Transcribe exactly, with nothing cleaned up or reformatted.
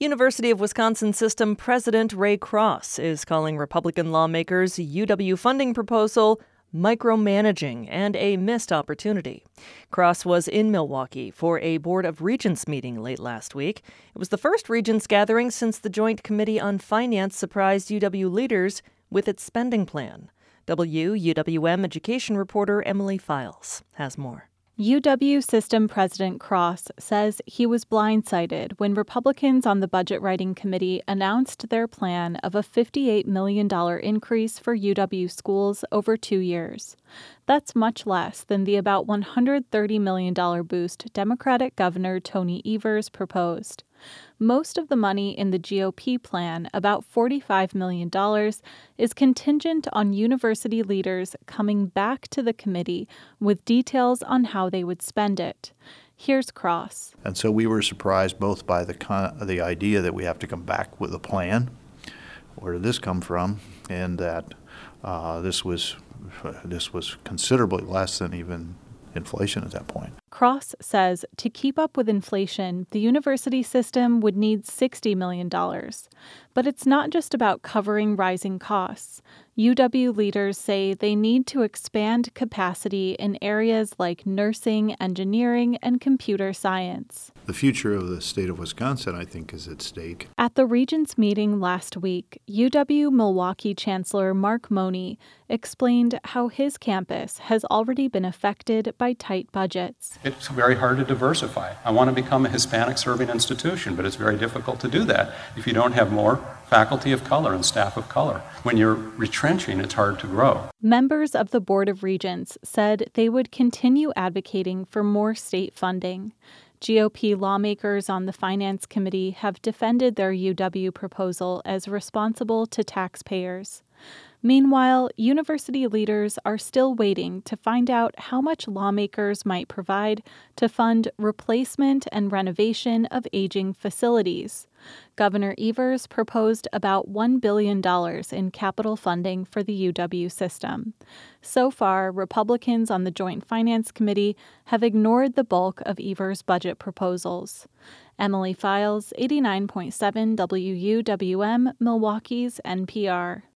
University of Wisconsin System President Ray Cross is calling Republican lawmakers' U W funding proposal micromanaging and a missed opportunity. Cross was in Milwaukee for a Board of Regents meeting late last week. It was the first Regents gathering since the Joint Committee on Finance surprised U W leaders with its spending plan. W U W M education reporter Emily Files has more. U W System President Cross says he was blindsided when Republicans on the Budget Writing Committee announced their plan of a fifty-eight million dollars increase for U W schools over two years. That's much less than the about one hundred thirty million dollars boost Democratic Governor Tony Evers proposed. Most of the money in the G O P plan, about forty-five million dollars, is contingent on university leaders coming back to the committee with details on how they would spend it. Here's Cross. And so we were surprised both by the con- the idea that we have to come back with a plan. Where did this come from? And that uh, this was this was considerably less than even inflation at that point. Cross says to keep up with inflation, the university system would need sixty million dollars. But it's not just about covering rising costs. U W leaders say they need to expand capacity in areas like nursing, engineering, and computer science. The future of the state of Wisconsin, I think, is at stake. At the Regents meeting last week, U W Milwaukee Chancellor Mark Money explained how his campus has already been affected by tight budgets. It's very hard to diversify. I want to become a Hispanic-serving institution, but it's very difficult to do that if you don't have more faculty of color and staff of color. When you're retrenching, it's hard to grow. Members of the Board of Regents said they would continue advocating for more state funding. G O P lawmakers on the Finance Committee have defended their U W proposal as responsible to taxpayers. Meanwhile, university leaders are still waiting to find out how much lawmakers might provide to fund replacement and renovation of aging facilities. Governor Evers proposed about one billion dollars in capital funding for the U W system. So far, Republicans on the Joint Finance Committee have ignored the bulk of Evers' budget proposals. Emily Files, eighty-nine point seven W U W M, Milwaukee's N P R.